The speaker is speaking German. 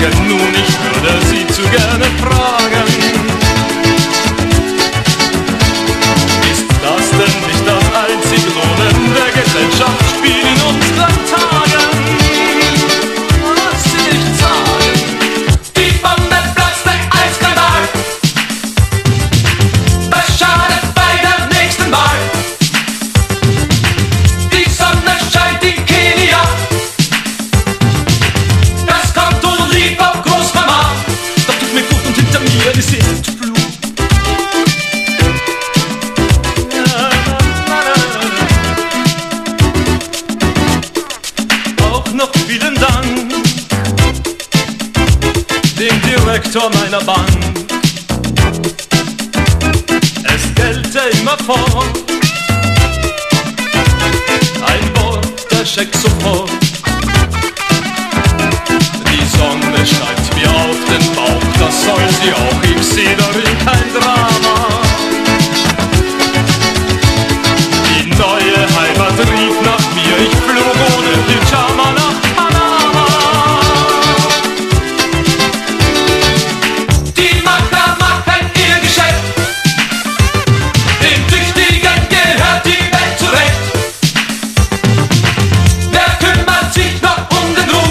sagen. Nun, ich würde Sie zu gerne fragen: Ist das denn nicht das einzig lohnende Gesellschaftsspiel in unseren Tagen? Was will ich sagen? Die Bombe platzt eisklar. Was schadet bei der nächsten Wahl? Die Sonne scheint in Kenia. Das Konto liegt auf Großmama. Doch tut mir gut und hinter mir die Sintflut. Auch noch vielen Dank dem Direktor meiner Bank. Es gelte immer fort ein Wort, der Scheck sofort.